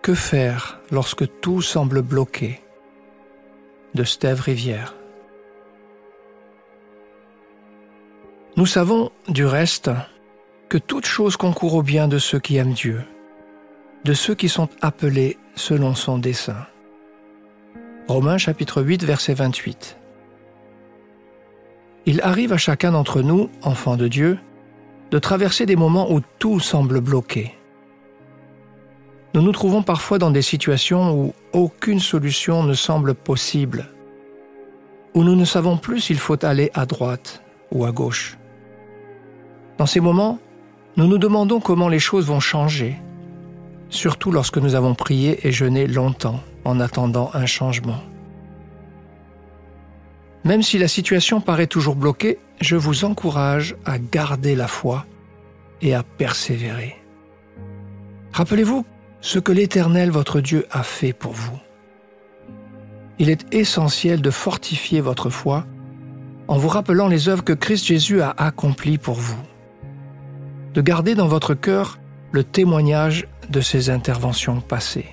Que faire lorsque tout semble bloqué? De Steve Rivière. Nous savons, du reste, que toute chose concourt au bien de ceux qui aiment Dieu, de ceux qui sont appelés selon son dessein. Romains chapitre 8, verset 28. Il arrive à chacun d'entre nous, enfants de Dieu, de traverser des moments où tout semble bloqué. Nous nous trouvons parfois dans des situations où aucune solution ne semble possible, où nous ne savons plus s'il faut aller à droite ou à gauche. Dans ces moments, nous nous demandons comment les choses vont changer, surtout lorsque nous avons prié et jeûné longtemps en attendant un changement. Même si la situation paraît toujours bloquée, je vous encourage à garder la foi et à persévérer. Rappelez-vous ce que l'Éternel, votre Dieu, a fait pour vous. Il est essentiel de fortifier votre foi en vous rappelant les œuvres que Christ Jésus a accomplies pour vous. De garder dans votre cœur le témoignage de ses interventions passées.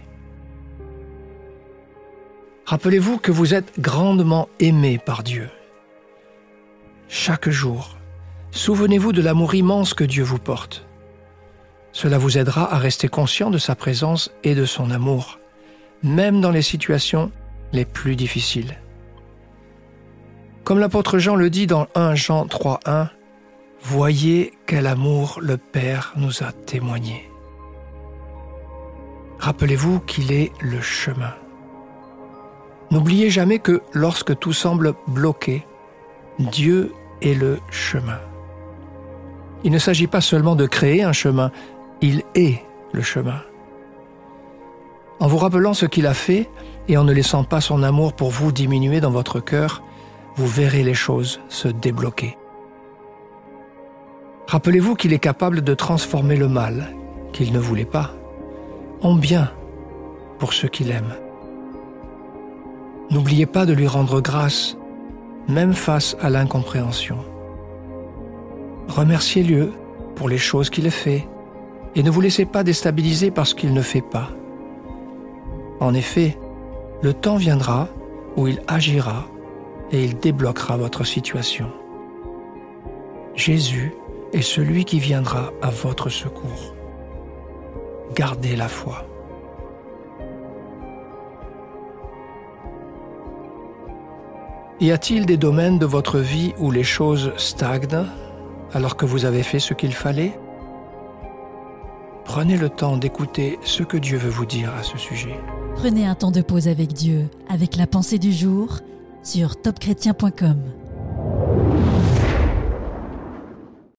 Rappelez-vous que vous êtes grandement aimé par Dieu. Chaque jour, souvenez-vous de l'amour immense que Dieu vous porte. Cela vous aidera à rester conscient de sa présence et de son amour, même dans les situations les plus difficiles. Comme l'apôtre Jean le dit dans 1 Jean 3:1, « Voyez quel amour le Père nous a témoigné. » Rappelez-vous qu'il est le chemin. N'oubliez jamais que lorsque tout semble bloqué, Dieu est le chemin. Il ne s'agit pas seulement de créer un chemin, il est le chemin. En vous rappelant ce qu'il a fait et en ne laissant pas son amour pour vous diminuer dans votre cœur, vous verrez les choses se débloquer. Rappelez-vous qu'il est capable de transformer le mal, qu'il ne voulait pas, en bien pour ceux qu'il aime. N'oubliez pas de lui rendre grâce, même face à l'incompréhension. Remerciez-le pour les choses qu'il fait et ne vous laissez pas déstabiliser par ce qu'il ne fait pas. En effet, le temps viendra où il agira et il débloquera votre situation. Jésus est celui qui viendra à votre secours. Gardez la foi. Y a-t-il des domaines de votre vie où les choses stagnent alors que vous avez fait ce qu'il fallait? Prenez le temps d'écouter ce que Dieu veut vous dire à ce sujet. Prenez un temps de pause avec Dieu, avec la pensée du jour, sur topchrétien.com.